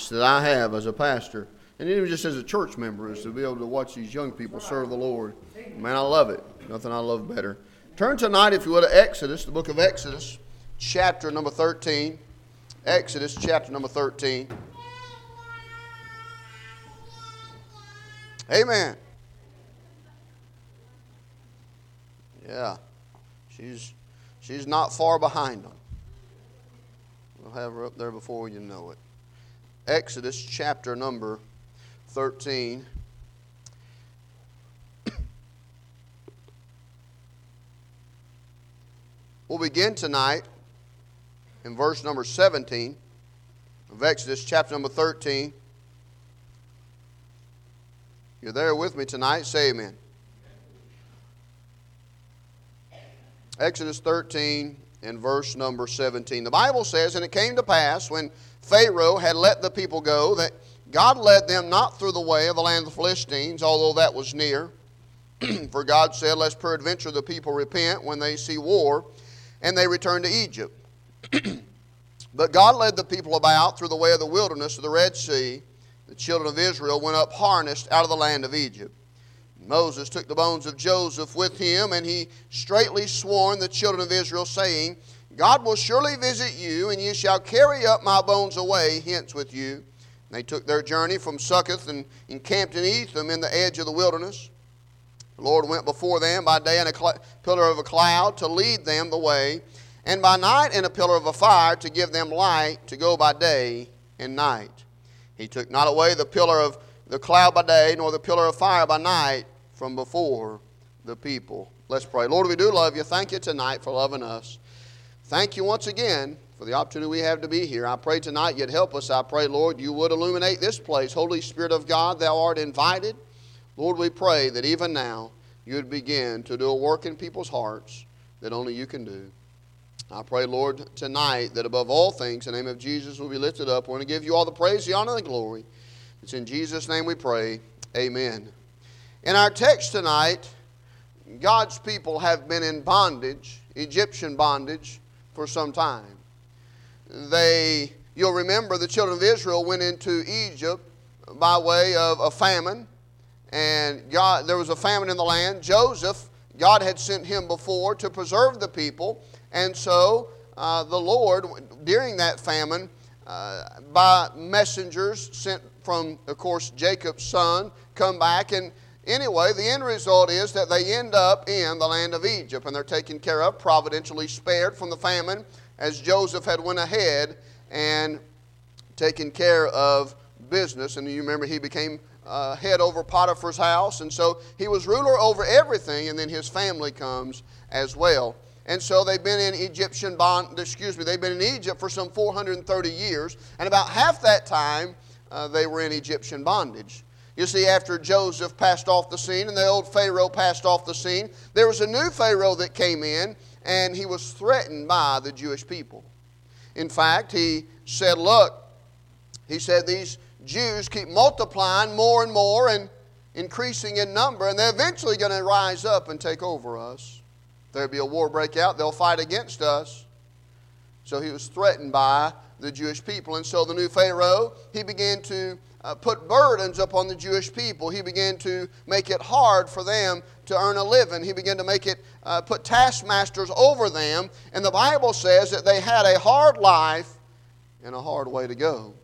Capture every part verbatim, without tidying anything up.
delights that I have as a pastor, and even just as a church member, is to be able to watch these young people serve the Lord. Man, I love it. Nothing I love better. Turn tonight, if you will, to Exodus, the book of Exodus, chapter number thirteen. Exodus, chapter number thirteen. Amen. Yeah. She's she's not far behind them. We'll have her up there before you know it. Exodus, chapter number thirteen. We'll begin tonight in verse number seventeen of Exodus chapter number thirteen. You're there with me tonight? Say amen. Exodus thirteen and verse number seventeen. The Bible says, "And it came to pass, when Pharaoh had let the people go, that God led them not through the way of the land of the Philistines, although that was near. For God said, Lest peradventure the people repent when they see war, and they return to Egypt. But God led the people about through the way of the wilderness of the Red Sea. The children of Israel went up harnessed out of the land of Egypt. Moses took the bones of Joseph with him, and he straitly swore the children of Israel, saying, God will surely visit you, and ye shall carry up my bones away hence with you. And they took their journey from Succoth and encamped in Etham in the edge of the wilderness. The Lord went before them by day in a cl- pillar of a cloud to lead them the way, and by night in a pillar of a fire to give them light to go by day and night. He took not away the pillar of the cloud by day, nor the pillar of fire by night from before the people." Let's pray. Lord, we do love you. Thank you tonight for loving us. Thank you once again for the opportunity we have to be here. I pray tonight you'd help us. I pray, Lord, you would illuminate this place. Holy Spirit of God, thou art invited. Lord, we pray that even now you would begin to do a work in people's hearts that only you can do. I pray, Lord, tonight that above all things, the name of Jesus will be lifted up. We're going to give you all the praise, the honor, and the glory. It's in Jesus' name we pray. Amen. In our text tonight, God's people have been in bondage, Egyptian bondage, for some time. They, you'll remember the children of Israel went into Egypt by way of a famine. And God, there was a famine in the land. Joseph, God had sent him before to preserve the people. And so uh, the Lord, during that famine, uh, by messengers sent from, of course, Jacob's son, come back. And anyway, the end result is that they end up in the land of Egypt. And they're taken care of, providentially spared from the famine, as Joseph had went ahead and taken care of business. And you remember he became Uh, head over Potiphar's house, and so he was ruler over everything, and then his family comes as well. And so they've been in Egyptian bond, excuse me, they've been in Egypt for some four hundred thirty years, and about half that time uh, they were in Egyptian bondage. You see, after Joseph passed off the scene and the old Pharaoh passed off the scene, there was a new Pharaoh that came in, and he was threatened by the Jewish people. In fact, he said, look, he said, these Jews keep multiplying more and more and increasing in number, and they're eventually going to rise up and take over us. If there'll be a war break out, they'll fight against us. So he was threatened by the Jewish people. And so the new Pharaoh, he began to uh, put burdens upon the Jewish people. He began to make it hard for them to earn a living. He began to make it, uh, put taskmasters over them. And the Bible says that they had a hard life and a hard way to go.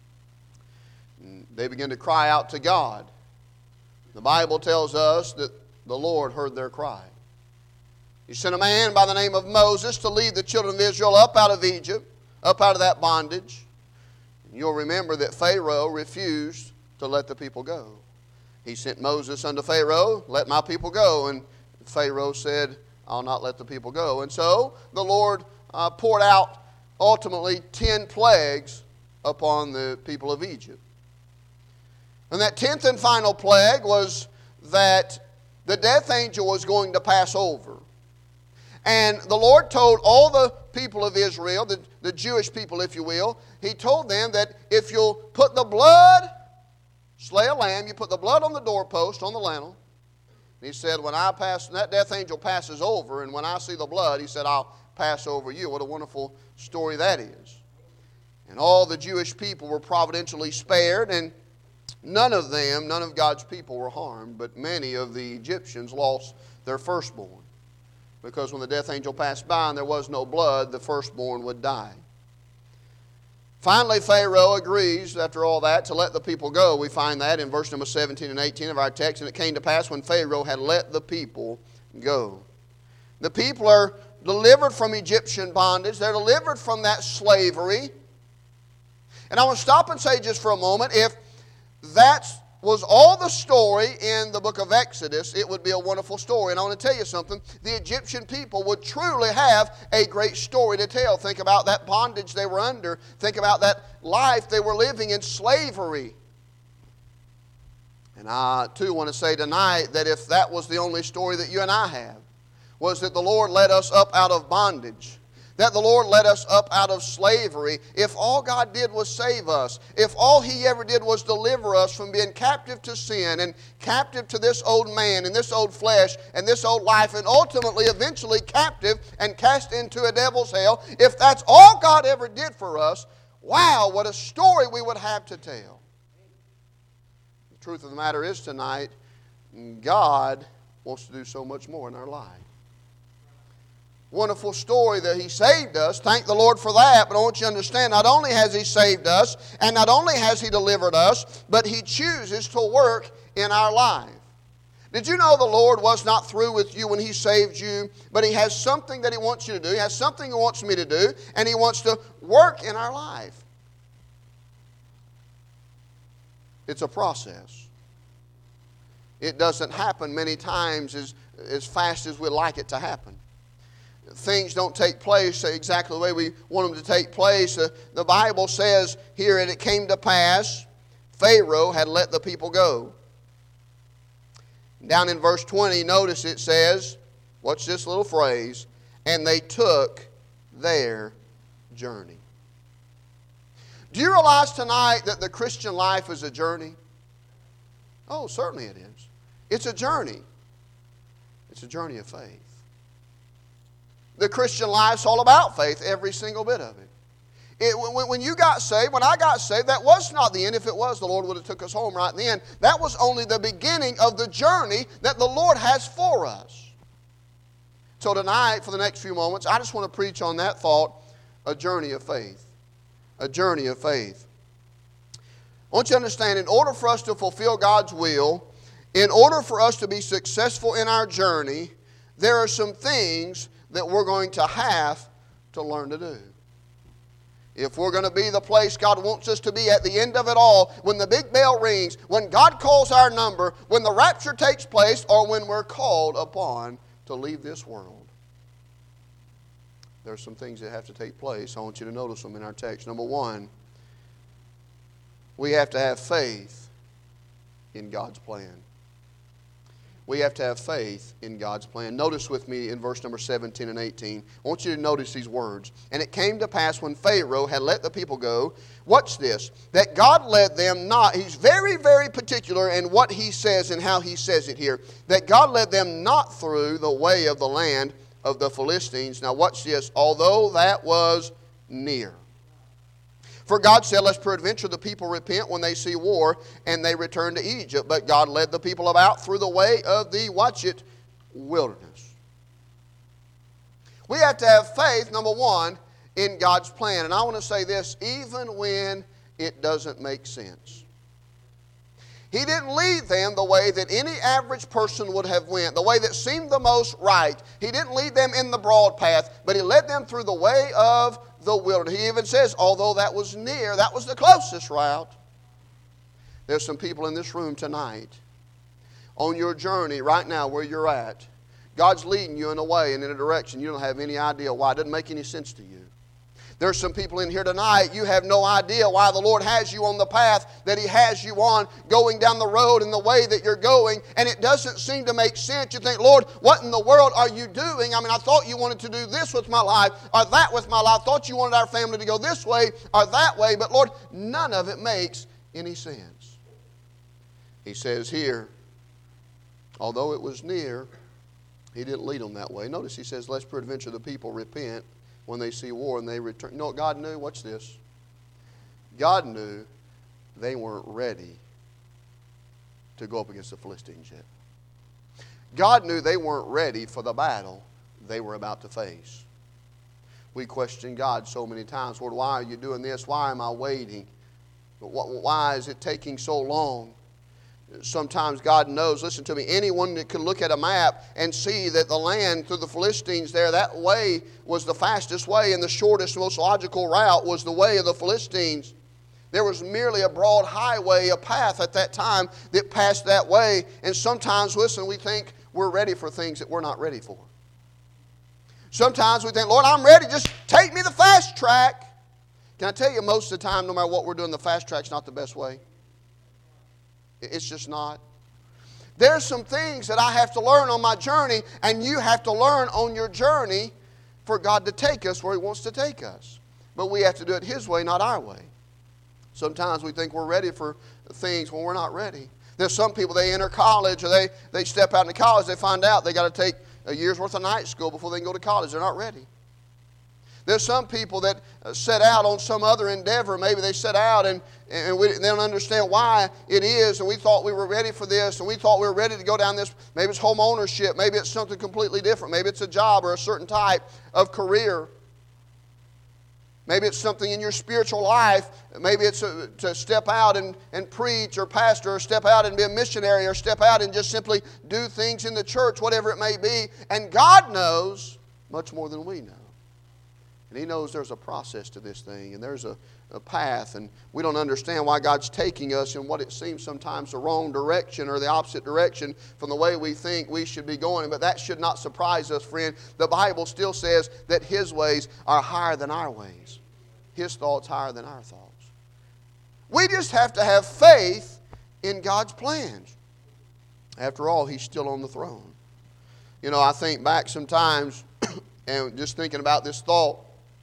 They began to cry out to God. The Bible tells us that the Lord heard their cry. He sent a man by the name of Moses to lead the children of Israel up out of Egypt, up out of that bondage. And you'll remember that Pharaoh refused to let the people go. He sent Moses unto Pharaoh, let my people go. And Pharaoh said, I'll not let the people go. And so the Lord uh, poured out ultimately ten plagues upon the people of Egypt. And that tenth and final plague was that the death angel was going to pass over. And the Lord told all the people of Israel, the, the Jewish people, if you will, He told them that if you'll put the blood, slay a lamb, you put the blood on the doorpost, on the lintel. And He said, when I pass, that death angel passes over, and when I see the blood, He said, I'll pass over you. What a wonderful story that is. And all the Jewish people were providentially spared, and none of them, none of God's people were harmed, but many of the Egyptians lost their firstborn. Because when the death angel passed by and there was no blood, the firstborn would die. Finally, Pharaoh agrees, after all that, to let the people go. We find that in verse number seventeen and eighteen of our text. And it came to pass when Pharaoh had let the people go. The people are delivered from Egyptian bondage. They're delivered from that slavery. And I want to stop and say just for a moment, if that was all the story in the book of Exodus, it would be a wonderful story. And I want to tell you something. The Egyptian people would truly have a great story to tell. Think about that bondage they were under. Think about that life they were living in slavery. And I, too, want to say tonight that if that was the only story that you and I have, was that the Lord led us up out of bondage, that the Lord led us up out of slavery, if all God did was save us, if all He ever did was deliver us from being captive to sin and captive to this old man and this old flesh and this old life, and ultimately, eventually captive and cast into a devil's hell, if that's all God ever did for us, wow, what a story we would have to tell. The truth of the matter is tonight, God wants to do so much more in our life. Wonderful story that He saved us. Thank the Lord for that. But I want you to understand, not only has He saved us, and not only has He delivered us, but He chooses to work in our life. Did you know the Lord was not through with you when He saved you, but He has something that He wants you to do. He has something He wants me to do, and He wants to work in our life. It's a process. It doesn't happen many times as, as fast as we'd like it to happen. Things don't take place exactly the way we want them to take place. Uh, the Bible says here, and it came to pass, Pharaoh had let the people go. Down in verse twenty, notice it says, watch this little phrase, and they took their journey. Do you realize tonight that the Christian life is a journey? Oh, certainly it is. It's a journey. It's a journey of faith. The Christian life's all about faith, every single bit of it. It when, when you got saved, when I got saved, that was not the end. If it was, the Lord would have took us home right then. That was only the beginning of the journey that the Lord has for us. So tonight, for the next few moments, I just want to preach on that thought, a journey of faith. A journey of faith. I want you to understand, in order for us to fulfill God's will, in order for us to be successful in our journey, there are some things that we're going to have to learn to do. If we're going to be the place God wants us to be at the end of it all, when the big bell rings, when God calls our number, when the rapture takes place, or when we're called upon to leave this world. There's some things that have to take place. I want you to notice them in our text. Number one, we have to have faith in God's plan. We have to have faith in God's plan. Notice with me in verse number seventeen and eighteen. I want you to notice these words. And it came to pass when Pharaoh had let the people go, watch this, that God led them not. He's very, very particular in what He says and how He says it here. That God led them not through the way of the land of the Philistines. Now watch this. Although that was near. For God said, lest peradventure the people repent when they see war, and they return to Egypt. But God led the people about through the way of the, watch it, wilderness. We have to have faith, number one, in God's plan. And I want to say this, even when it doesn't make sense. He didn't lead them the way that any average person would have went, the way that seemed the most right. He didn't lead them in the broad path, but He led them through the way of the wilderness. He even says, although that was near, that was the closest route. There's some people in this room tonight, on your journey right now where you're at, God's leading you in a way and in a direction you don't have any idea why. It doesn't make any sense to you. There's some people in here tonight, you have no idea why the Lord has you on the path that He has you on, going down the road in the way that you're going, and it doesn't seem to make sense. You think, Lord, what in the world are you doing? I mean, I thought you wanted to do this with my life, or that with my life. I thought you wanted our family to go this way or that way, but Lord, none of it makes any sense. He says here, although it was near, He didn't lead them that way. Notice He says, lest peradventure the people repent when they see war and they return. You know what God knew? Watch this. God knew they weren't ready to go up against the Philistines yet. God knew they weren't ready for the battle they were about to face. We question God so many times. Lord, why are you doing this? Why am I waiting? Why is it taking so long? Sometimes God knows, listen to me, anyone that can look at a map and see that the land through the Philistines there, that way was the fastest way, and the shortest, most logical route was the way of the Philistines. There was merely a broad highway, a path at that time that passed that way. And sometimes, listen, we think we're ready for things that we're not ready for. Sometimes we think, Lord, I'm ready. Just take me the fast track. Can I tell you, most of the time, no matter what we're doing, the fast track's not the best way. It's just not. There's some things that I have to learn on my journey, and you have to learn on your journey for God to take us where He wants to take us. But we have to do it His way, not our way. Sometimes we think we're ready for things when we're not ready. There's some people, they enter college, or they, they step out into college, they find out they got to take a year's worth of night school before they can go to college. They're not ready. There's some people that set out on some other endeavor. Maybe they set out and, and we, they don't understand why it is, and we thought we were ready for this, and we thought we were ready to go down this. Maybe it's home ownership. Maybe it's something completely different. Maybe it's a job or a certain type of career. Maybe it's something in your spiritual life. Maybe it's a, to step out and, and preach or pastor, or step out and be a missionary, or step out and just simply do things in the church, whatever it may be. And God knows much more than we know. And He knows there's a process to this thing, and there's a, a path, and we don't understand why God's taking us in what it seems sometimes the wrong direction or the opposite direction from the way we think we should be going. But that should not surprise us, friend. The Bible still says that His ways are higher than our ways. His thoughts higher than our thoughts. We just have to have faith in God's plans. After all, He's still on the throne. You know, I think back sometimes and just thinking about this thought,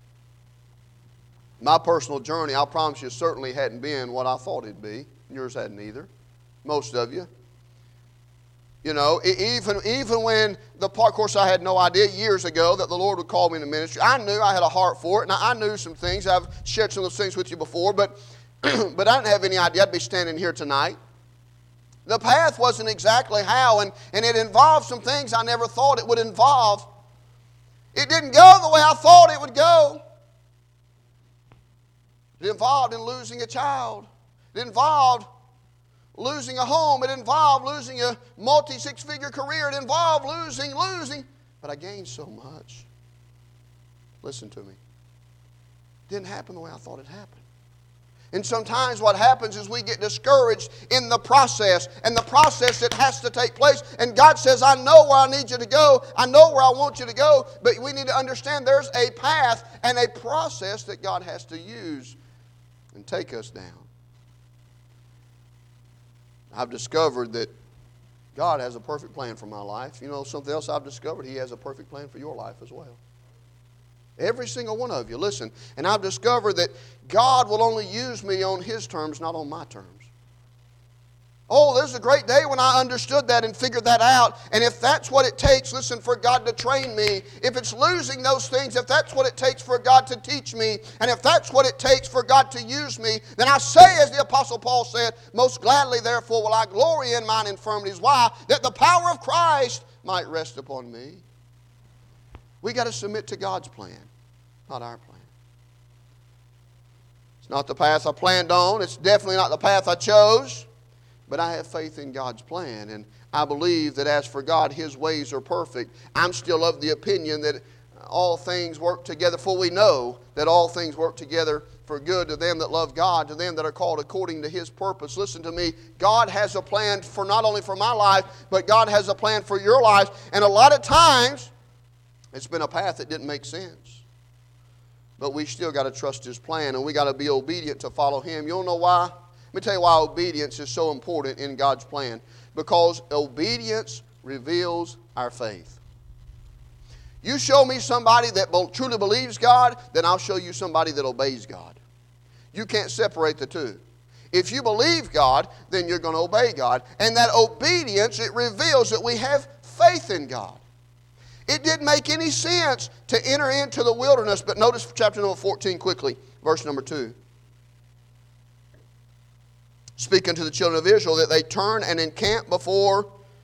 my personal journey, I promise you, certainly hadn't been what I thought it'd be. Yours hadn't either. Most of you. You know, even, even when the part, of course, I had no idea years ago that the Lord would call me into ministry. I knew I had a heart for it, and I knew some things. I've shared some of those things with you before, but, but I didn't have any idea I'd be standing here tonight. The path wasn't exactly how, and, and it involved some things I never thought it would involve. It didn't go the way I thought it would go. It involved in losing a child. It involved losing a home. It involved losing a multi-six-figure career. It involved losing, losing. But I gained so much. Listen to me. It didn't happen the way I thought it happened. And sometimes what happens is we get discouraged in the process, and the process that has to take place. And God says, I know where I need you to go. I know where I want you to go. But we need to understand there's a path and a process that God has to use and take us down. I've discovered that God has a perfect plan for my life. You know something else I've discovered? He has a perfect plan for your life as well. Every single one of you. Listen, and I've discovered that God will only use me on His terms, not on my terms. Oh, there's a great day when I understood that and figured that out. And if that's what it takes, listen, for God to train me, if it's losing those things, if that's what it takes for God to teach me, and if that's what it takes for God to use me, then I say, as the Apostle Paul said, most gladly, therefore, will I glory in mine infirmities. Why? That the power of Christ might rest upon me. We got to submit to God's plan, not our plan. It's not the path I planned on. It's definitely not the path I chose. But I have faith in God's plan, and I believe that as for God, His ways are perfect. I'm still of the opinion that all things work together, for we know that all things work together for good to them that love God, to them that are called according to His purpose. Listen to me. God has a plan for not only for my life, but God has a plan for your life. And a lot of times, it's been a path that didn't make sense. But we still got to trust His plan, and we got to be obedient to follow Him. You don't know why? Let me tell you why obedience is so important in God's plan. Because obedience reveals our faith. You show me somebody that truly believes God, then I'll show you somebody that obeys God. You can't separate the two. If you believe God, then you're going to obey God. And that obedience, it reveals that we have faith in God. It didn't make any sense to enter into the wilderness. But notice chapter number fourteen quickly, verse number two. speaking to the children of Israel, that they turn and encamp before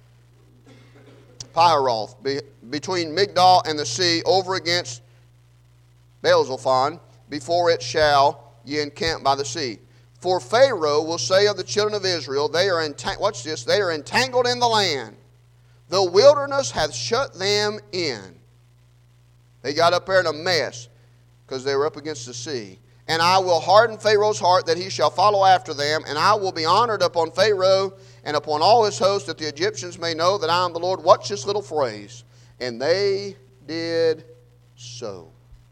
Piharoth, be, between Migdol and the sea, over against Baal-zephon, before it shall ye encamp by the sea. For Pharaoh will say of the children of Israel, they are entang- watch this, they are entangled in the land. The wilderness hath shut them in. They got up there in a mess because they were up against the sea. And I will harden Pharaoh's heart that he shall follow after them, and I will be honored upon Pharaoh and upon all his host, that the Egyptians may know that I am the Lord. Watch this little phrase. And they did so.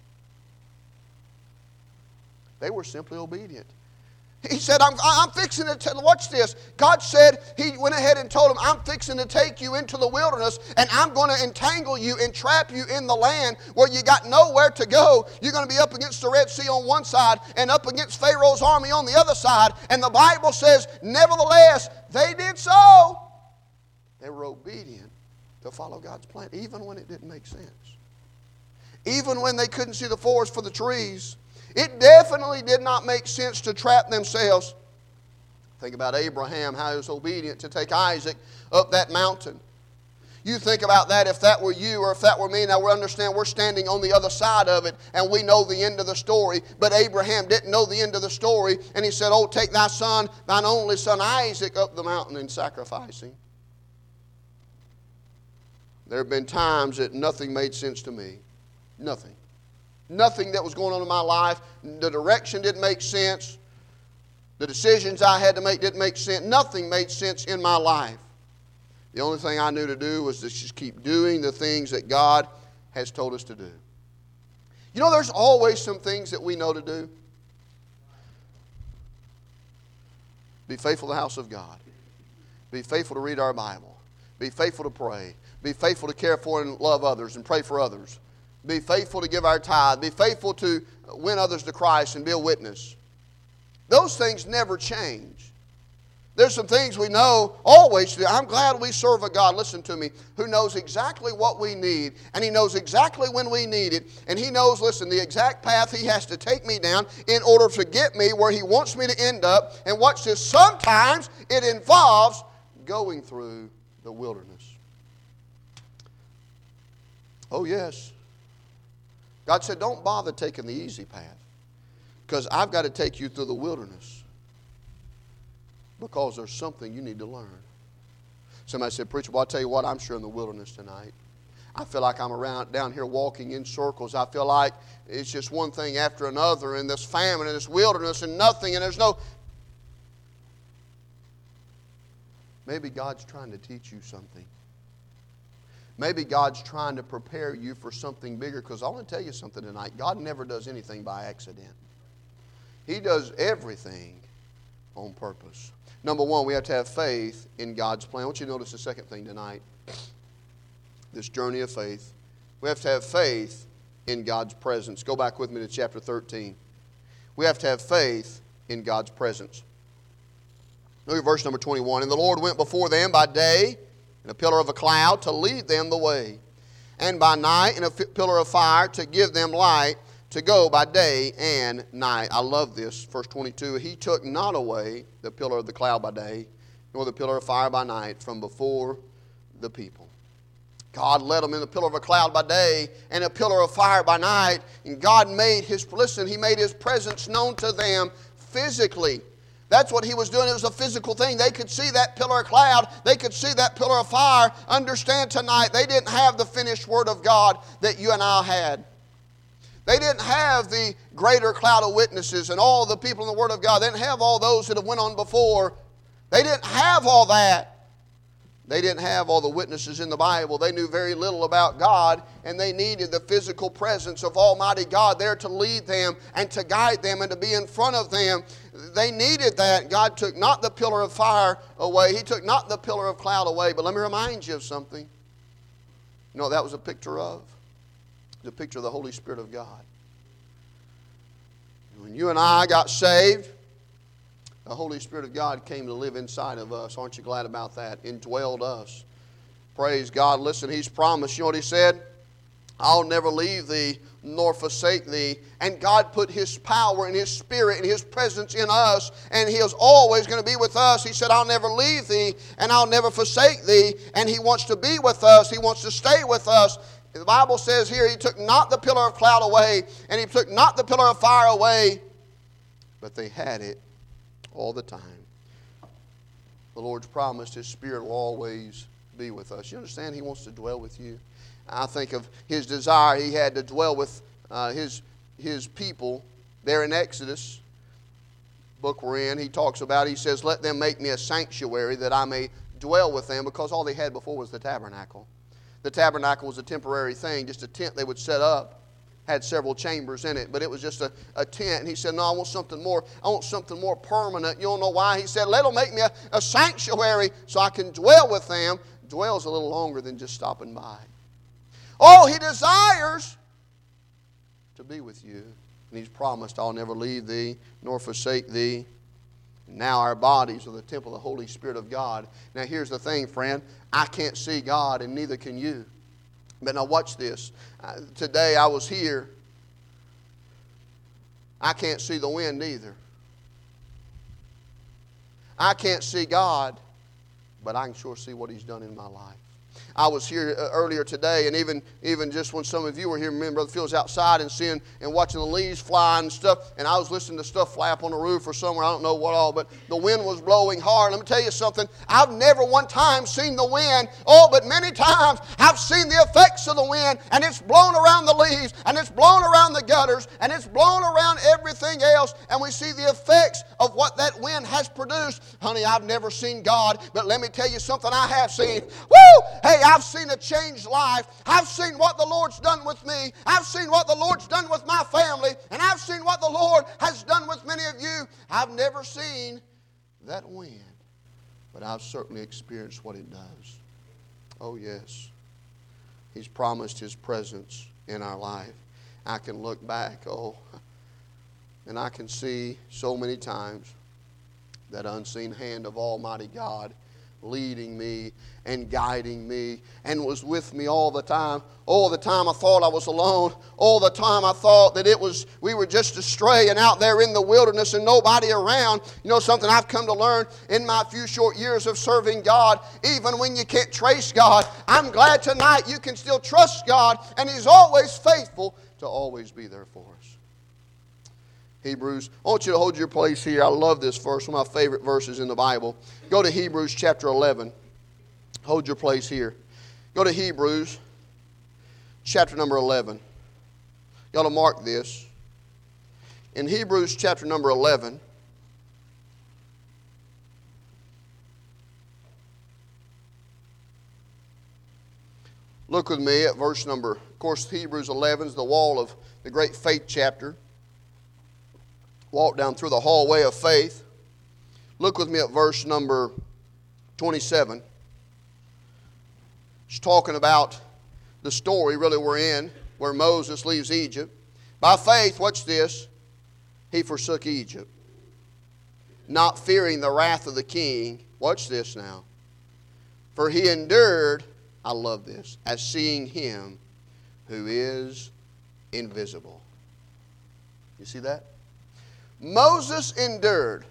They were simply obedient. He said, I'm, I'm fixing to, tell, watch this. God said, He went ahead and told him, I'm fixing to take you into the wilderness, and I'm going to entangle you and trap you in the land where you got nowhere to go. You're going to be up against the Red Sea on one side and up against Pharaoh's army on the other side. And the Bible says, nevertheless, they did so. They were obedient to follow God's plan, even when it didn't make sense. Even when they couldn't see the forest for the trees. It definitely did not make sense to trap themselves. Think about Abraham, how he was obedient to take Isaac up that mountain. You think about that if that were you or if that were me. Now we understand we're standing on the other side of it and we know the end of the story. But Abraham didn't know the end of the story. And he said, oh, take thy son, thine only son Isaac up the mountain and sacrifice him. There have been times that nothing made sense to me. Nothing. Nothing that was going on in my life. The direction didn't make sense. The decisions I had to make didn't make sense. Nothing made sense in my life. The only thing I knew to do was to just keep doing the things that God has told us to do. You know, there's always some things that we know to do. Be faithful to the house of God. Be faithful to read our Bible. Be faithful to pray. Be faithful to care for and love others and pray for others. Be faithful to give our tithe. Be faithful to win others to Christ and be a witness. Those things never change. There's some things we know always to do. I'm glad we serve a God, listen to me, who knows exactly what we need. And He knows exactly when we need it. And He knows, listen, the exact path He has to take me down in order to get me where He wants me to end up. And watch this, sometimes it involves going through the wilderness. Oh, yes. God said, don't bother taking the easy path because I've got to take you through the wilderness because there's something you need to learn. Somebody said, preacher, well, I'll tell you what, I'm sure in the wilderness tonight. I feel like I'm around down here walking in circles. I feel like it's just one thing after another and this famine and this wilderness and nothing and there's no... Maybe God's trying to teach you something. Maybe God's trying to prepare you for something bigger, because I want to tell you something tonight. God never does anything by accident. He does everything on purpose. Number one, we have to have faith in God's plan. I want you to notice the second thing tonight. This journey of faith. We have to have faith in God's presence. Go back with me to chapter thirteen. We have to have faith in God's presence. Look at verse number twenty-one. And the Lord went before them by day in a pillar of a cloud to lead them the way, and by night in a pillar of fire to give them light to go by day and night. I love this. Verse twenty-two, He took not away the pillar of the cloud by day, nor the pillar of fire by night from before the people. God led them in the pillar of a cloud by day and a pillar of fire by night, and God made His, listen, He made His presence known to them physically. That's what He was doing. It was a physical thing. They could see that pillar of cloud. They could see that pillar of fire. Understand tonight, they didn't have the finished Word of God that you and I had. They didn't have the greater cloud of witnesses and all the people in the Word of God. They didn't have all those that have went on before. They didn't have all that. They didn't have all the witnesses in the Bible. They knew very little about God, and they needed the physical presence of Almighty God there to lead them and to guide them and to be in front of them. They needed that. God took not the pillar of fire away. He took not the pillar of cloud away. But let me remind you of something. You know what that was a picture of? It was a picture of the Holy Spirit of God. When you and I got saved, the Holy Spirit of God came to live inside of us. Aren't you glad about that? Indwelled us. Praise God. Listen, He's promised. You know what He said? I'll never leave thee nor forsake thee. And God put His power and His Spirit and His presence in us, and He is always going to be with us. He said, I'll never leave thee and I'll never forsake thee. And He wants to be with us. He wants to stay with us. The Bible says here, He took not the pillar of cloud away, and He took not the pillar of fire away, but they had it all the time. The Lord's promised His Spirit will always be with us. You understand? He wants to dwell with you. I think of His desire. He had to dwell with uh, his, his people there in Exodus, book we're in. He talks about, he says, let them make me a sanctuary that I may dwell with them, because all they had before was the tabernacle. The tabernacle was a temporary thing, just a tent they would set up. Had several chambers in it, but it was just a, a tent. And he said, no, I want something more. I want something more permanent. You don't know why? He said, let them make me a, a sanctuary so I can dwell with them. Dwell's a little longer than just stopping by. Oh, He desires to be with you. And He's promised, I'll never leave thee nor forsake thee. And now our bodies are the temple of the Holy Spirit of God. Now here's the thing, friend. I can't see God, and neither can you. But now watch this. Uh, today I was here. I can't see the wind either. I can't see God, but I can sure see what He's done in my life. I was here earlier today, and even, even just when some of you were here, remember Brother Phil was outside and seeing and watching the leaves fly and stuff, and I was listening to stuff fly up on the roof or somewhere, I don't know what all, but the wind was blowing hard. Let me tell you something, I've never one time seen the wind, oh, but many times I've seen the effects of the wind, and it's blown around the leaves, and it's blown around the gutters, and it's blown around everything else, and we see the effects of what that wind has produced. Honey, I've never seen God, but let me tell you something I have seen. Woo! Hey, I've seen a changed life. I've seen what the Lord's done with me. I've seen what the Lord's done with my family. And I've seen what the Lord has done with many of you. I've never seen that wind, but I've certainly experienced what it does. Oh, yes. He's promised His presence in our life. I can look back, oh, and I can see so many times that unseen hand of Almighty God leading me and guiding me and was with me all the time. All the time I thought I was alone. All the time I thought that it was we were just astray and out there in the wilderness and nobody around. You know something I've come to learn in my few short years of serving God, even when you can't trace God, I'm glad tonight you can still trust God, and He's always faithful to always be there for us. Hebrews, I want you to hold your place here. I love this verse, one of my favorite verses in the Bible. Go to Hebrews chapter eleven. Hold your place here. Go to Hebrews chapter number eleven. You ought to mark this. In Hebrews chapter number eleven, look with me at verse number, of course, Hebrews eleven is the wall of the great faith chapter. Walk down through the hallway of faith. Look with me at verse number twenty-seven. It's talking about the story really we're in, where Moses leaves Egypt. By faith, watch this, he forsook Egypt, not fearing the wrath of the king. Watch this now. For he endured, I love this, as seeing Him who is invisible. You see that? Moses endured.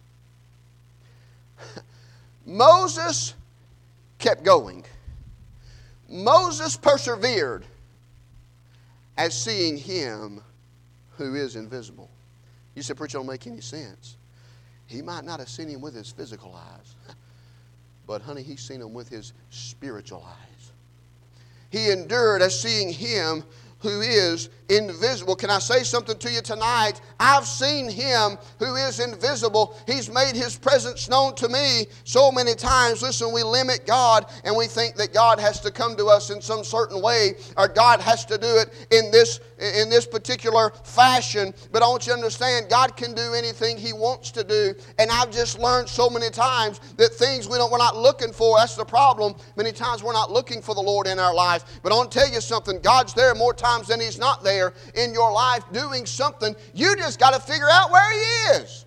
Moses kept going. Moses persevered as seeing Him who is invisible. You said, preacher, don't make any sense. He might not have seen Him with his physical eyes, but honey, he's seen Him with his spiritual eyes. He endured as seeing Him who is invisible. Can I say something to you tonight? I've seen Him who is invisible. He's made His presence known to me so many times. Listen, we limit God and we think that God has to come to us in some certain way, or God has to do it in this in this particular fashion. But I want you to understand, God can do anything He wants to do. And I've just learned so many times that things we don't, we're not looking for, that's the problem. Many times we're not looking for the Lord in our life. But I want to tell you something, God's there more times than He's not there in your life doing something. You just got to figure out where He is.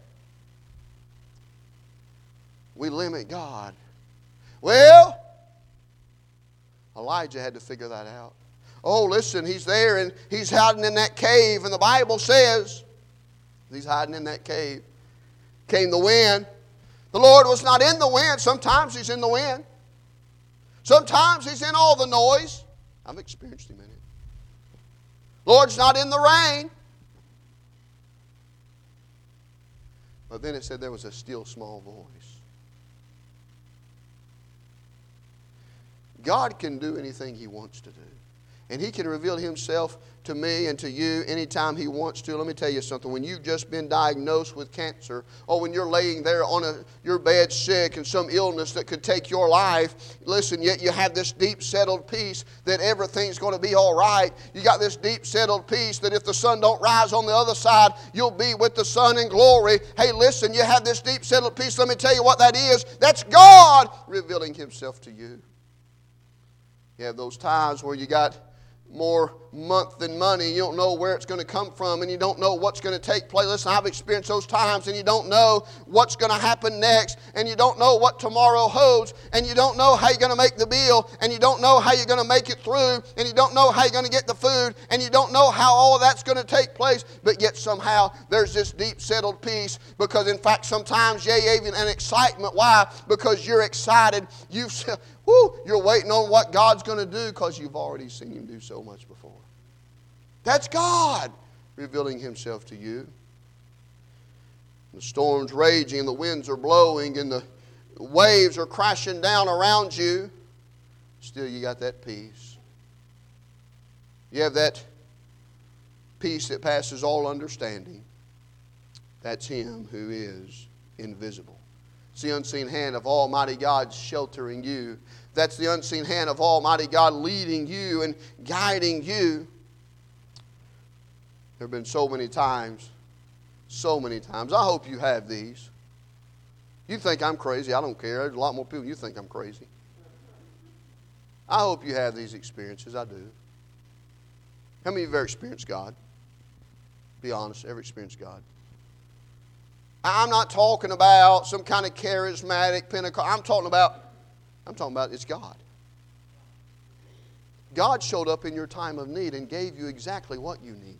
We limit God. Well, Elijah had to figure that out. Oh, listen, he's there and he's hiding in that cave. And the Bible says he's hiding in that cave. Came the wind. The Lord was not in the wind. Sometimes he's in the wind. Sometimes he's in all the noise. I've experienced him in it. Lord's not in the rain. But then it said there was a still small voice. God can do anything he wants to do. And he can reveal himself to me and to you anytime he wants to. Let me tell you something. When you've just been diagnosed with cancer, or when you're laying there on a, your bed sick and some illness that could take your life, listen, yet you have this deep settled peace that everything's going to be all right. You got this deep settled peace that if the sun don't rise on the other side, you'll be with the sun in glory. Hey, listen, you have this deep settled peace. Let me tell you what that is. That's God revealing himself to you. You have those times where you got more month than money. You don't know where it's going to come from, and you don't know what's going to take place. Listen, I've experienced those times, and you don't know what's going to happen next, and you don't know what tomorrow holds, and you don't know how you're going to make the bill, and you don't know how you're going to make it through, and you don't know how you're going to get the food, and you don't know how all of that's going to take place, but yet somehow there's this deep settled peace, because in fact sometimes, yea, even an excitement. Why? Because you're excited. You've Woo, you're waiting on what God's going to do because you've already seen him do so much before. That's God revealing himself to you. The storm's raging and the winds are blowing and the waves are crashing down around you. Still you got that peace. You have that peace that passes all understanding. That's him who is invisible. It's the unseen hand of Almighty God sheltering you. That's the unseen hand of Almighty God leading you and guiding you. There have been so many times, so many times. I hope you have these. You think I'm crazy. I don't care. There's a lot more people you think I'm crazy. I hope you have these experiences. I do. How many of you have ever experienced God? Be honest. Ever experienced God? I'm not talking about some kind of charismatic Pentecost. I'm talking about, I'm talking about it's God. God showed up in your time of need and gave you exactly what you need.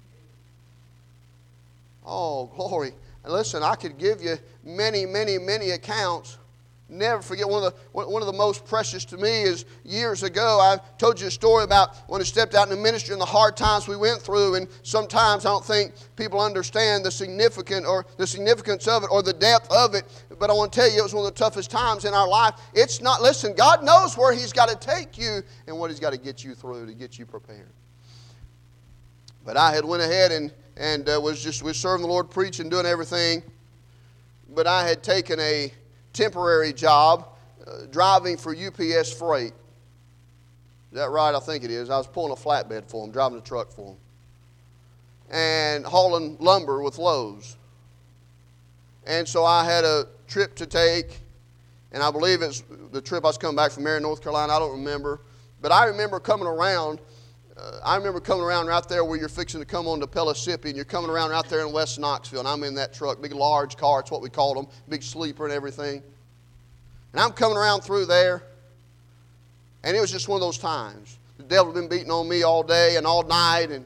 Oh, glory. And listen, I could give you many, many, many accounts. Never forget, one of the one of the most precious to me is years ago, I told you a story about when I stepped out in the ministry and the hard times we went through, and sometimes I don't think people understand the significant or the significance of it or the depth of it, but I want to tell you it was one of the toughest times in our life. It's not, listen, God knows where he's got to take you and what he's got to get you through to get you prepared. But I had went ahead and, and uh, was just was serving the Lord, preaching, doing everything, but I had taken a temporary job uh, driving for U P S Freight. Is that right? I think it is. I was pulling a flatbed for them, driving a truck for them, and hauling lumber with Lowe's. And so I had a trip to take, and I believe it's the trip I was coming back from Marion, North Carolina. I don't remember. But I remember coming around. Uh, I remember coming around right there where you're fixing to come on to Pellissippi, and you're coming around right there in West Knoxville, and I'm in that truck, big large car, it's what we called them, big sleeper and everything. And I'm coming around through there, and it was just one of those times. The devil had been beating on me all day and all night, and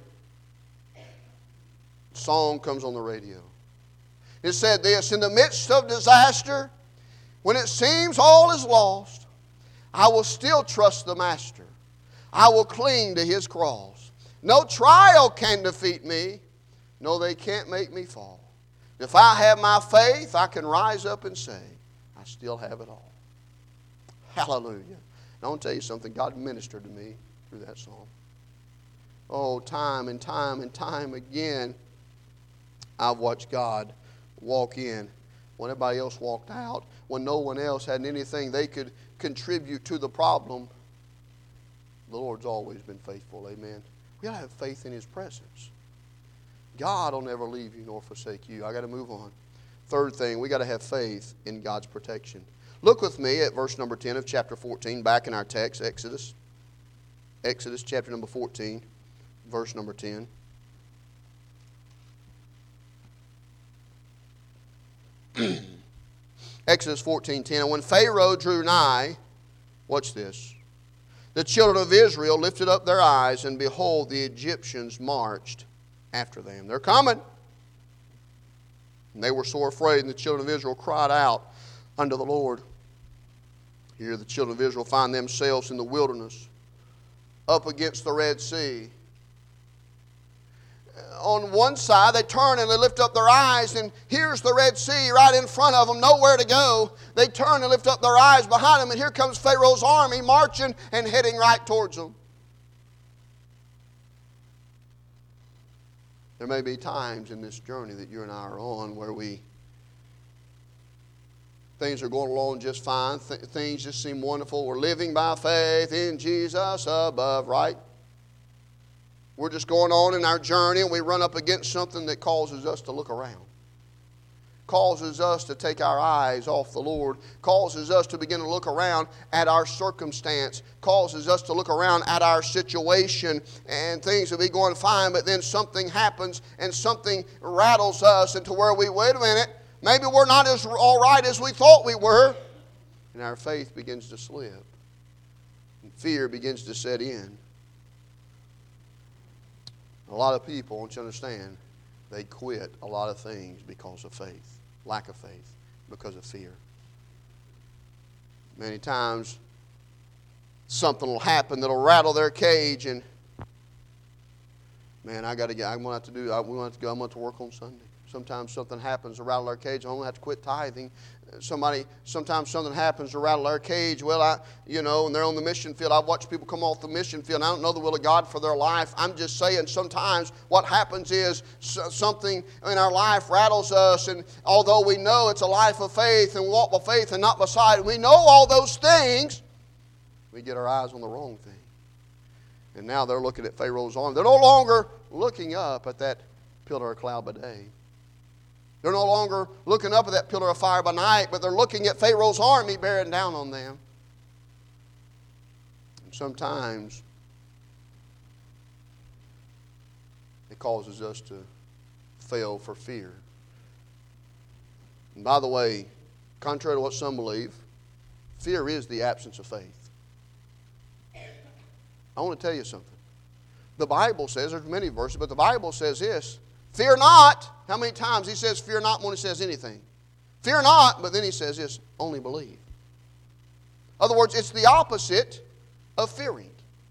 a song comes on the radio. It said this: in the midst of disaster, when it seems all is lost, I will still trust the Master. I will cling to his cross. No trial can defeat me. No, they can't make me fall. If I have my faith, I can rise up and say, I still have it all. Hallelujah. And I want to tell you something. God ministered to me through that song. Oh, time and time and time again, I've watched God walk in when everybody else walked out, when no one else had anything they could contribute to the problem. The Lord's always been faithful, amen. We got to have faith in his presence. God will never leave you nor forsake you. I got to move on. Third thing, we got to have faith in God's protection. Look with me at verse number ten of chapter fourteen, back in our text, Exodus. Exodus chapter number fourteen, verse number ten. Exodus fourteen ten. And when Pharaoh drew nigh, watch this. the children of Israel lifted up their eyes, and behold, the Egyptians marched after them. They're coming. And they were sore afraid, and the children of Israel cried out unto the Lord. Here the children of Israel find themselves in the wilderness, up against the Red Sea. On one side, they turn and they lift up their eyes, and here's the Red Sea right in front of them, nowhere to go. They turn and lift up their eyes behind them, and here comes Pharaoh's army marching and heading right towards them. There may be times in this journey that you and I are on where we things are going along just fine. Th- things just seem wonderful. We're living by faith in Jesus above, right? We're just going on in our journey, and we run up against something that causes us to look around. Causes us to take our eyes off the Lord. Causes us to begin to look around at our circumstance. Causes us to look around at our situation, and things will be going fine, but then something happens and something rattles us into where we, wait a minute, maybe we're not as all right as we thought we were. And our faith begins to slip. And fear begins to set in. A lot of people, I want you to understand, they quit a lot of things because of faith, lack of faith, because of fear. Many times, something will happen that'll rattle their cage, and man, I got to get. I'm going to have to do. I'm going to have to go. I'm going to work on Sunday. Sometimes something happens to rattle our cage. I'm going to have to quit tithing. Somebody, sometimes something happens to rattle our cage. Well, I, you know, and they're on the mission field. I've watched people come off the mission field, and I don't know the will of God for their life. I'm just saying sometimes what happens is something in our life rattles us, and although we know it's a life of faith and walk by faith and not by sight, we know all those things, we get our eyes on the wrong thing. And now they're looking at Pharaoh's arm. They're no longer looking up at that pillar of cloud by day. They're no longer looking up at that pillar of fire by night, but they're looking at Pharaoh's army bearing down on them. And sometimes it causes us to fail for fear. And by the way, contrary to what some believe, fear is the absence of faith. I want to tell you something. The Bible says, there's many verses, but the Bible says this, fear not. How many times he says fear not when he says anything? Fear not, but then he says this, only believe. In other words, it's the opposite of fearing.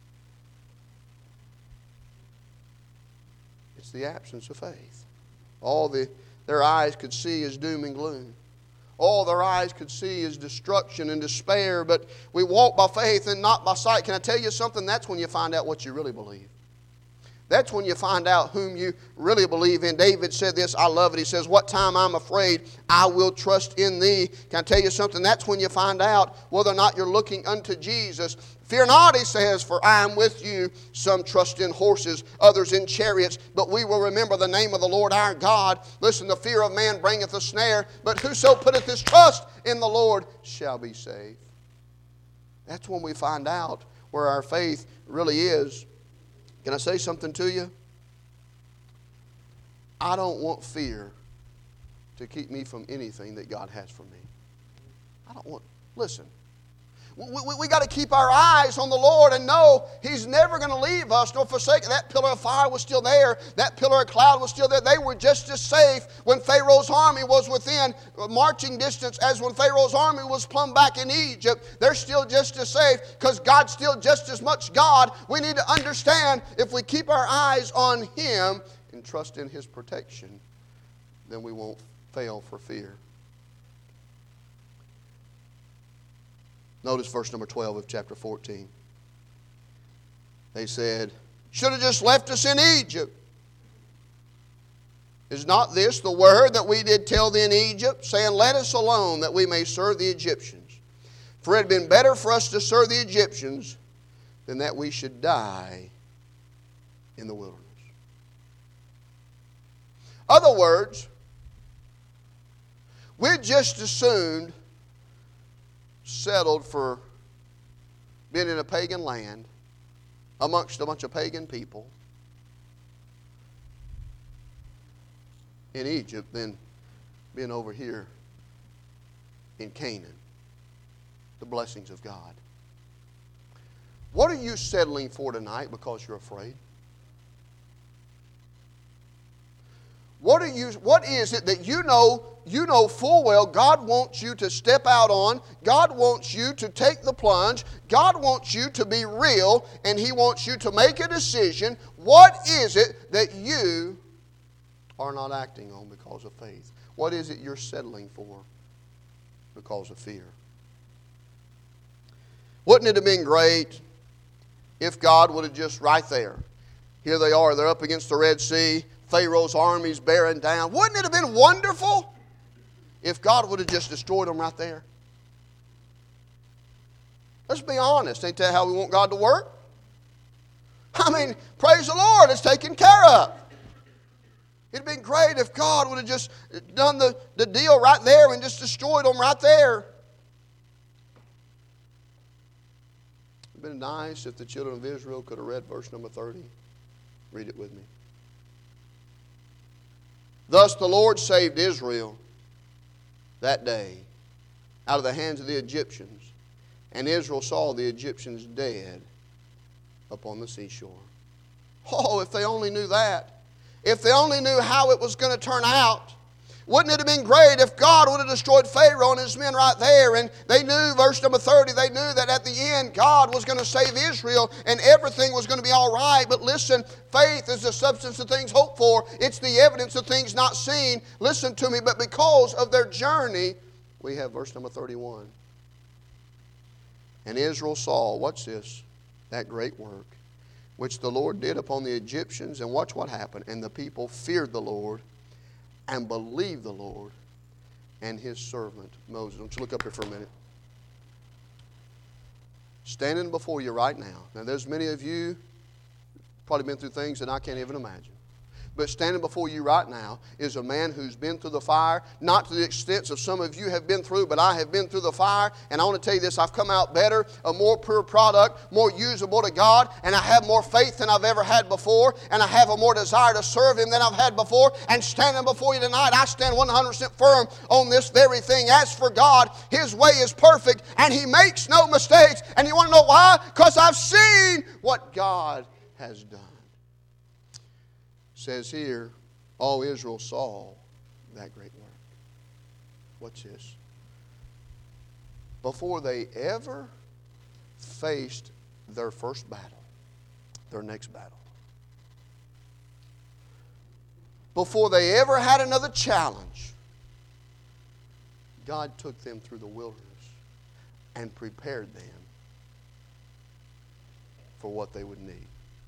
It's the absence of faith. All the, their eyes could see is doom and gloom. All their eyes could see is destruction and despair, but we walk by faith and not by sight. Can I tell you something? That's when you find out what you really believe. That's when you find out whom you really believe in. David said this, I love it. He says, what time I'm afraid, I will trust in thee. Can I tell you something? That's when you find out whether or not you're looking unto Jesus. Fear not, he says, for I am with you. Some trust in horses, others in chariots, but we will remember the name of the Lord our God. Listen, the fear of man bringeth a snare, but whoso putteth his trust in the Lord shall be saved. That's when we find out where our faith really is. Can I say something to you? I don't want fear to keep me from anything that God has for me. I don't want, listen, we, we, we got to keep our eyes on the Lord and know He's never going to leave us nor forsake. That pillar of fire was still there. That pillar of cloud was still there. They were just as safe when Pharaoh's army was within marching distance as when Pharaoh's army was plumb back in Egypt. They're still just as safe because God's still just as much God. We need to understand if we keep our eyes on Him and trust in His protection, then we won't fail for fear. Notice verse number twelve of chapter fourteen. They said, should have just left us in Egypt. Is not this the word that we did tell thee in Egypt, saying, let us alone that we may serve the Egyptians? For it had been better for us to serve the Egyptians than that we should die in the wilderness. Other words, we just assumed settled for being in a pagan land amongst a bunch of pagan people in Egypt than being over here in Canaan, the blessings of God. What are you settling for tonight because you're afraid? What are you, what is it that you know, you know full well God wants you to step out on? God wants you to take the plunge. God wants you to be real, and He wants you to make a decision. What is it that you are not acting on because of faith? What is it you're settling for because of fear? Wouldn't it have been great if God would have just right there, here they are, they're up against the Red Sea, Pharaoh's army's bearing down. Wouldn't it have been wonderful if God would have just destroyed them right there? Let's be honest. Ain't that how we want God to work? I mean, praise the Lord, it's taken care of. It'd been great if God would have just done the, the deal right there and just destroyed them right there. It'd been nice if the children of Israel could have read verse number thirty. Read it with me. Thus the Lord saved Israel that day out of the hands of the Egyptians, and Israel saw the Egyptians dead upon the seashore. Oh, if they only knew that. If they only knew how it was going to turn out. Wouldn't it have been great if God would have destroyed Pharaoh and his men right there, and they knew, verse number thirty, they knew that at the end God was going to save Israel and everything was going to be all right. But listen, faith is the substance of things hoped for. It's the evidence of things not seen. Listen to me, but because of their journey, we have verse number thirty-one. And Israel saw, watch this, that great work, which the Lord did upon the Egyptians, and watch what happened. And the people feared the Lord and believed the Lord and His servant Moses. Don't you look up here for a minute. Standing before you right now. Now there's many of you probably been through things that I can't even imagine. But standing before you right now is a man who's been through the fire, not to the extent of some of you have been through, but I have been through the fire. And I want to tell you this, I've come out better, a more pure product, more usable to God, and I have more faith than I've ever had before, and I have a more desire to serve Him than I've had before. And standing before you tonight, I stand one hundred percent firm on this very thing. As for God, His way is perfect, and He makes no mistakes. And you want to know why? Because I've seen what God has done. Says here, all Israel saw that great work. What's this? Before they ever faced their first battle, their next battle, before they ever had another challenge, God took them through the wilderness and prepared them for what they would need.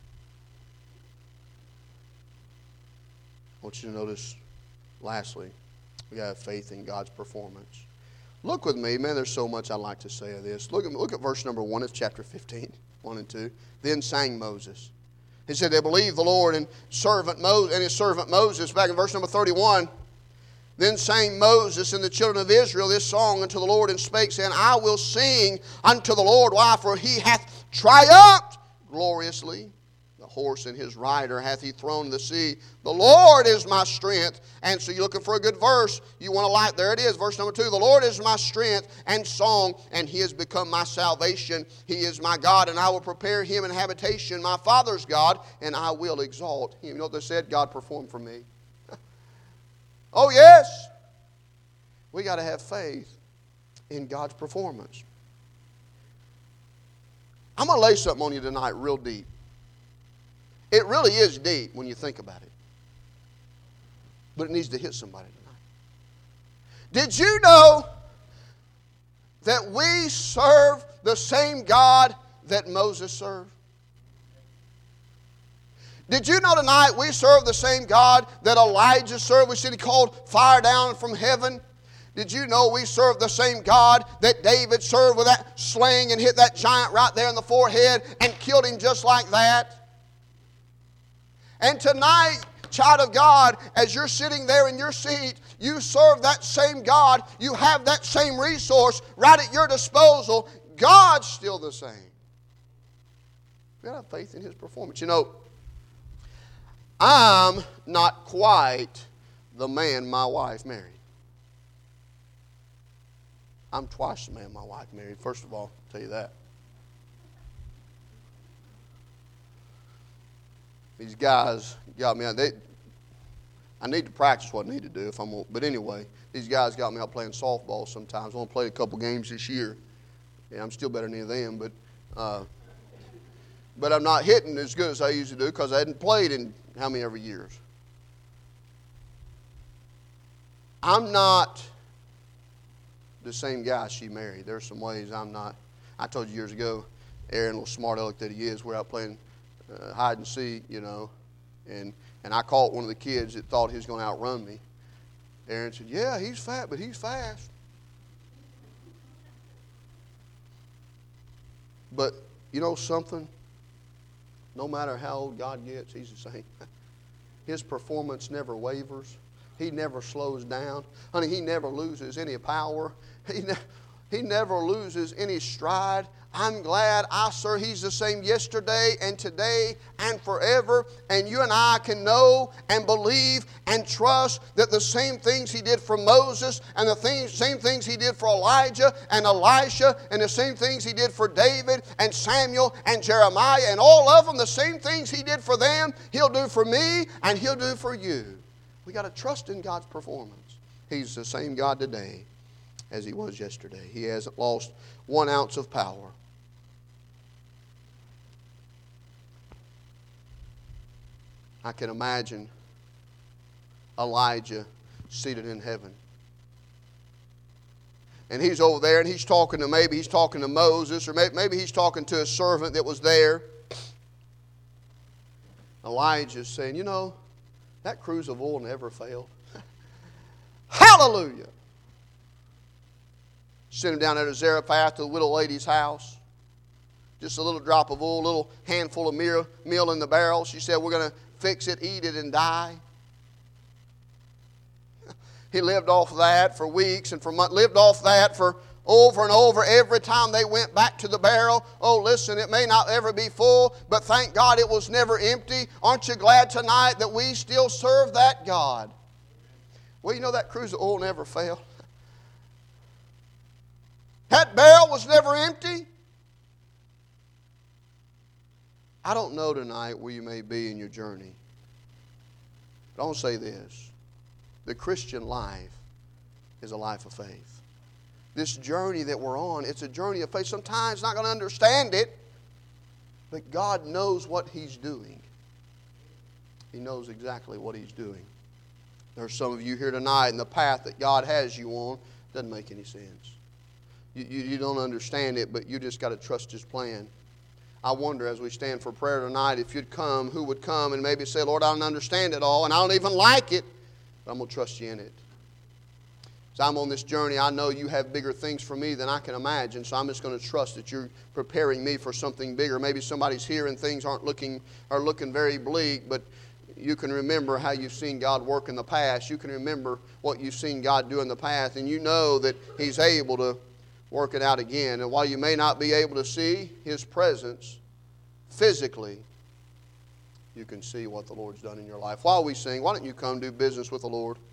I want you to notice, lastly, we got to have faith in God's performance. Look with me, man, there's so much I'd like to say of this. Look at, look at verse number one of chapter fifteen, one and two. Then sang Moses. He said they believed the Lord and servant Mo- and his servant Moses. Back in verse number thirty-one. Then sang Moses and the children of Israel this song unto the Lord, and spake, saying, I will sing unto the Lord. Why? For He hath triumphed gloriously. The horse and his rider hath He thrown to the sea. The Lord is my strength. And so you're looking for a good verse. You want to like, there it is, verse number two. The Lord is my strength and song, and He has become my salvation. He is my God, and I will prepare Him an habitation, my Father's God, and I will exalt Him. You know what they said? God performed for me. Oh, yes. We got to have faith in God's performance. I'm going to lay something on you tonight real deep. It really is deep when you think about it. But it needs to hit somebody tonight. Did you know that we serve the same God that Moses served? Did you know tonight we serve the same God that Elijah served? We said He called fire down from heaven. Did you know we serve the same God that David served with that sling and hit that giant right there in the forehead and killed him just like that? And tonight, child of God, as you're sitting there in your seat, you serve that same God. You have that same resource right at your disposal. God's still the same. We got to have faith in His performance. You know, I'm not quite the man my wife married. I'm twice the man my wife married. First of all, I'll tell you that. These guys got me out. They, I need to practice what I need to do if I'm gonna, but anyway, these guys got me out playing softball sometimes. I only played a couple games this year. Yeah, I'm still better than any of them, but uh, but I'm not hitting as good as I used to do because I hadn't played in how many ever years. I'm not the same guy she married. There's some ways I'm not. I told you years ago, Aaron, little smart aleck that he is, we're out playing uh, hide and seek, you know, and and I caught one of the kids that thought he was going to outrun me. Aaron said, "Yeah, he's fat, but he's fast." But you know something? No matter how old God gets, He's the same. His performance never wavers. He never slows down. Honey, He never loses any power. He, ne- he never loses any stride. I'm glad I serve. He's the same yesterday and today and forever. And you and I can know and believe and trust that the same things He did for Moses and the things, same things He did for Elijah and Elisha and the same things He did for David and Samuel and Jeremiah and all of them, the same things He did for them, He'll do for me and He'll do for you. We got to trust in God's performance. He's the same God today as He was yesterday. He hasn't lost one ounce of power. I can imagine Elijah seated in heaven. And he's over there and he's talking to, maybe he's talking to Moses, or maybe he's talking to a servant that was there. Elijah's saying, you know, that cruse of oil never failed. Hallelujah! Sent him down there to Zarephath, to the widow lady's house. Just a little drop of oil, a little handful of meal, meal in the barrel. She said, we're going to fix it, eat it, and die. He lived off of that for weeks and for months. Lived off that for over and over every time they went back to the barrel. Oh, listen, it may not ever be full, but thank God it was never empty. Aren't you glad tonight that we still serve that God? Well, you know that cruse of oil never failed. That barrel was never empty. I don't know tonight where you may be in your journey. But I want to say this. The Christian life is a life of faith. This journey that we're on, it's a journey of faith. Sometimes not going to understand it, but God knows what He's doing. He knows exactly what He's doing. There's some of you here tonight, and the path that God has you on doesn't make any sense. You, you, you don't understand it, but you just got to trust His plan. I wonder as we stand for prayer tonight, if you'd come, who would come and maybe say, Lord, I don't understand it all, and I don't even like it, but I'm going to trust you in it. As I'm on this journey, I know you have bigger things for me than I can imagine, so I'm just going to trust that you're preparing me for something bigger. Maybe somebody's here and things aren't looking, are looking very bleak, but you can remember how you've seen God work in the past. You can remember what you've seen God do in the past, and you know that He's able to work it out again. And while you may not be able to see His presence physically, you can see what the Lord's done in your life. While we sing, why don't you come do business with the Lord?